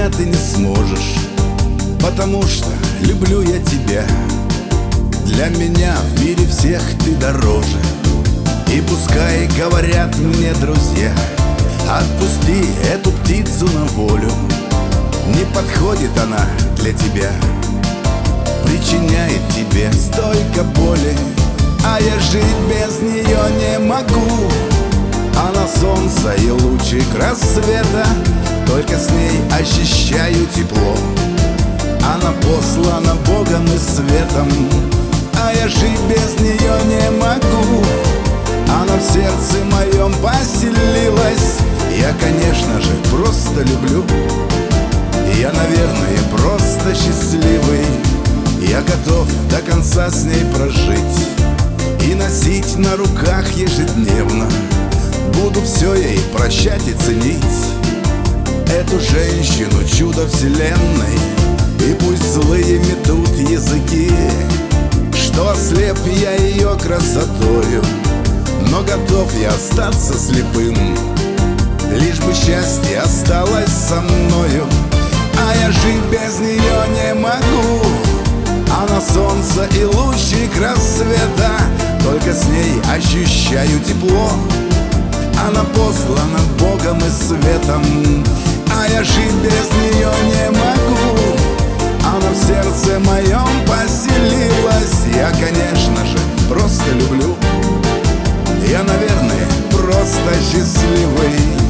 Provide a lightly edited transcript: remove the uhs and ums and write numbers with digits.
меня ты не сможешь, потому что люблю я тебя. Для меня в мире всех ты дороже. И пускай говорят мне друзья: отпусти эту птицу на волю, не подходит она для тебя, причиняет тебе столько боли. А я жить без нее не могу. Она солнце и лучик рассвета, только с ней ощущаю тепло. Она послана Богом и светом, а я жить без нее не могу. Она в сердце моем поселилась. Я, конечно же, просто люблю. Я, наверное, просто счастливый. Я готов до конца с ней прожить и носить на руках ежедневно. Буду все ей прощать и ценить, эту женщину, чудо вселенной. И пусть злые метут языки, что ослеп я ее красотою, но готов я остаться слепым, лишь бы счастье осталось со мною. А я жить без нее не могу. Она солнце и лучик рассвета, только с ней ощущаю тепло. Она послана Богом и светом, а я жить без нее не могу. Она в сердце моем поселилась. Я, конечно же, просто люблю. Я, наверное, просто счастливый.